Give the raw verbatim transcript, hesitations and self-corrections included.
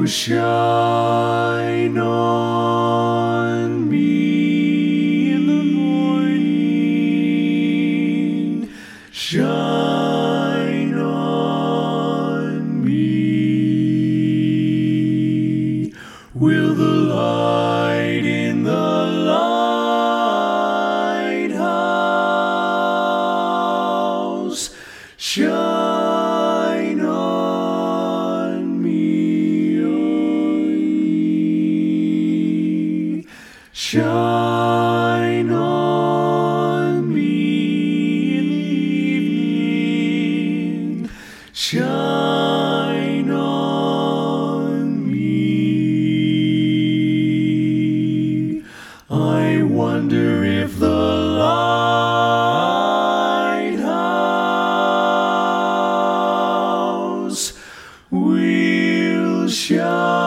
shine on me in the morning. Shine on me. Will the light in the lighthouse shine on me, on me. Shine on me in the evening. Shine on me. I wonder if the lighthouse will shine.